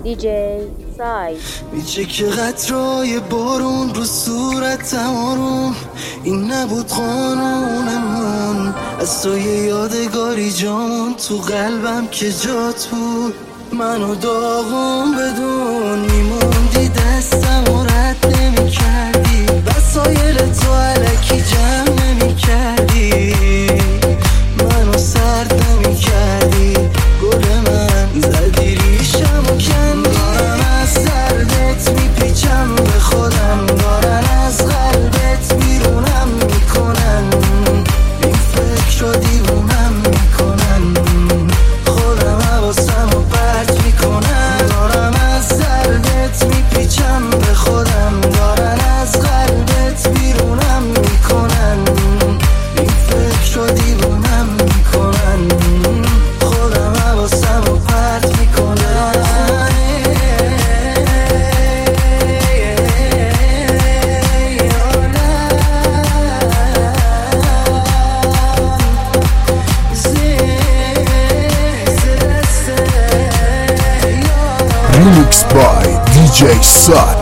DJ سای. میشه که قطرهای بارون رو صورتم آروم، این نبود قانونمون، از تو یه یادگاری جامون تو قلبم که جات بود، منو داغون بدون میموندی، دستم و رد نمی کردی، وسایل تو علکی جمع نمی کردی، منو سرد نمی کردی، گل من زدی ریشم و کندی، دارن از دردت میپیچم به خودم، دارن از قلبت بیرونم میکنن، این فکر رو دیوونم میکنن، خودم حواسم رو پرت میکنم، دارم از دردت میپیچم به خودم، دارن از قلبت بیرونم میکنن، این فکر رو دیوونم میکنن، خودم حواسم رو پرت میکنم. Remix by DJ Sai.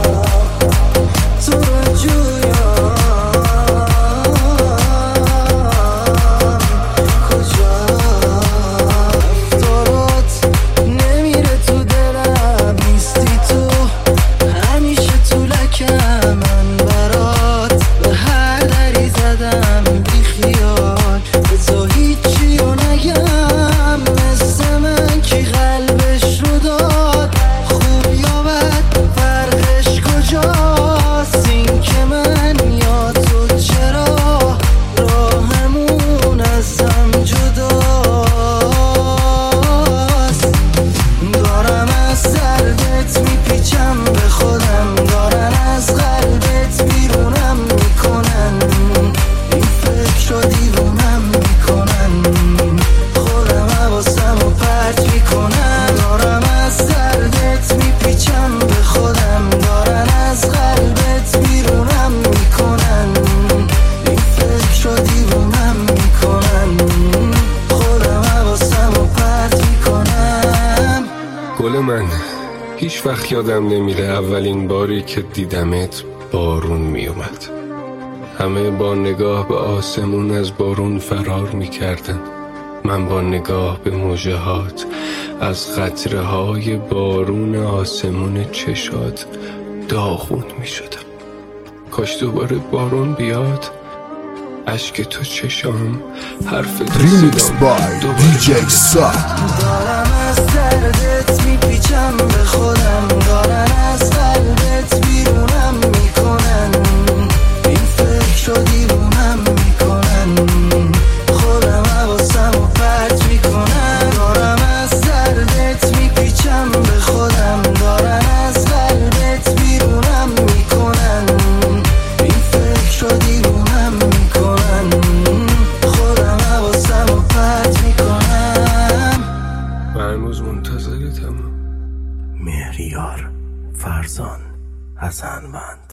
گل من هیچ وقت یادم نمیره اولین باری که دیدمت بارون میومد، همه با نگاه به آسمون از بارون فرار میکردن، من با نگاه به موجهات از قطره های بارون آسمون چشات داغون میشدم. کاش دوباره بارون بیاد، اشک تو چشام، حرف تو Remix صدام by DJ Sai. دارم از دردت میپیچم به خودم، دارن از قلبت بیرونم میکنن، این فکر رو دیوونم میکنن، خودم حواسم رو پرت میکنم، دارم از دردت میپیچم به خودم، دارن از قلبت بیرونم میکنن، این فکر رو دیوونم میکنن، خودم حواسم رو پرت میکنم. من هنوز منتظرتم. مهریار فرزان حسنوند.